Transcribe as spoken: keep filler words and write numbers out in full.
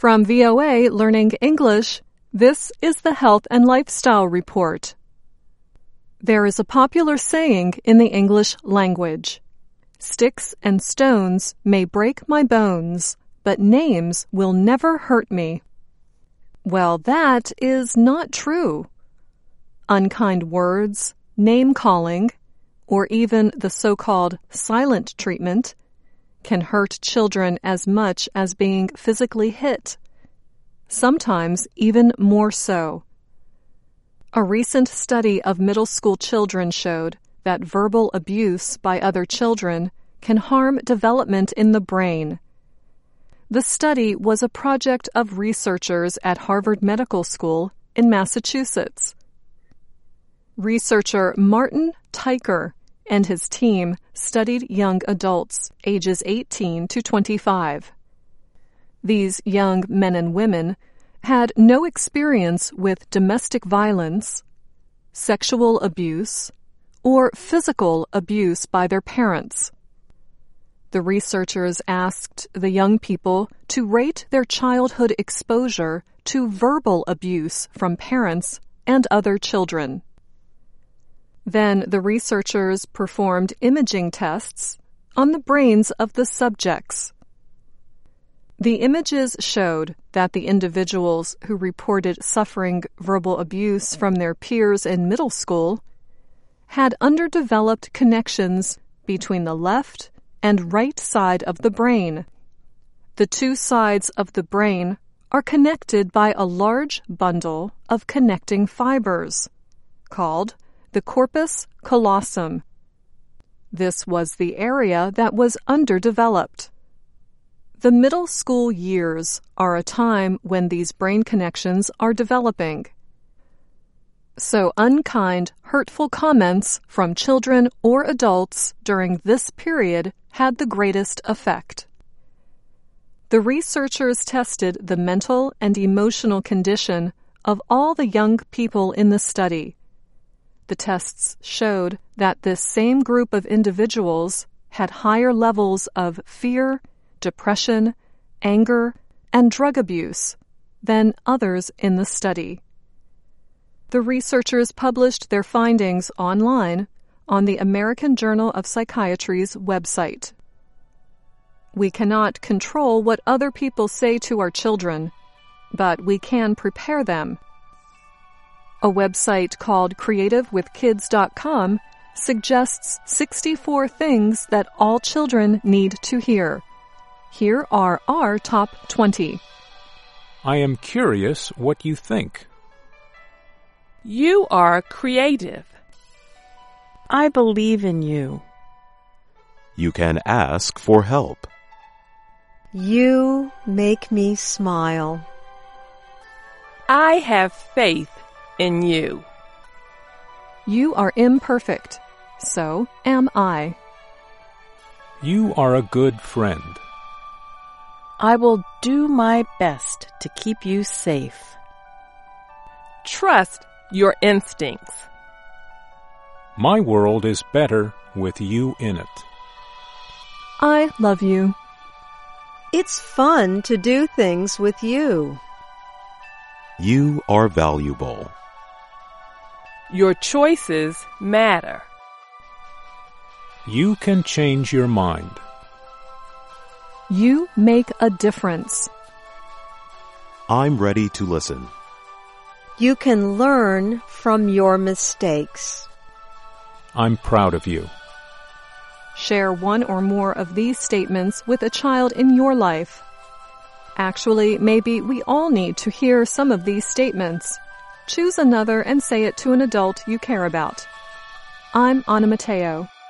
From V O A Learning English, this is the Health and Lifestyle Report. There is a popular saying in the English language, "Sticks and stones may break my bones, but names will never hurt me." Well, that is not true. Unkind words, name-calling, or even the so-called silent treatment can hurt children as much as being physically hit, sometimes even more so. A recent study of middle school children showed that verbal abuse by other children can harm development in the brain. The study was a project of researchers at Harvard Medical School in Massachusetts. Researcher Martin Teicher and his team studied young adults ages eighteen to twenty-five. These young men and women had no experience with domestic violence, sexual abuse, or physical abuse by their parents. The researchers asked the young people to rate their childhood exposure to verbal abuse from parents and other children. Then the researchers performed imaging tests on the brains of the subjects. The images showed that the individuals who reported suffering verbal abuse from their peers in middle school had underdeveloped connections between the left and right side of the brain. The two sides of the brain are connected by a large bundle of connecting fibers, called the corpus callosum. This was the area that was underdeveloped. The middle school years are a time when these brain connections are developing. So unkind, hurtful comments from children or adults during this period had the greatest effect. The researchers tested the mental and emotional condition of all the young people in the study. The tests showed that this same group of individuals had higher levels of fear, depression, anger, and drug abuse than others in the study. The researchers published their findings online on the American Journal of Psychiatry's website. We cannot control what other people say to our children, but we can prepare them. A website called creative with kids dot com suggests sixty-four things that all children need to hear. Here are our top twenty. I am curious what you think. You are creative. I believe in you. You can ask for help. You make me smile. I have faith in you. You are imperfect, so am I. You are a good friend. I will do my best to keep you safe. Trust your instincts. My world is better with you in it. I love you. It's fun to do things with you. You are valuable. Your choices matter. You can change your mind. You make a difference. I'm ready to listen. You can learn from your mistakes. I'm proud of you. Share one or more of these statements with a child in your life. Actually, maybe we all need to hear some of these statements. Choose another and say it to an adult you care about. I'm Anna Mateo.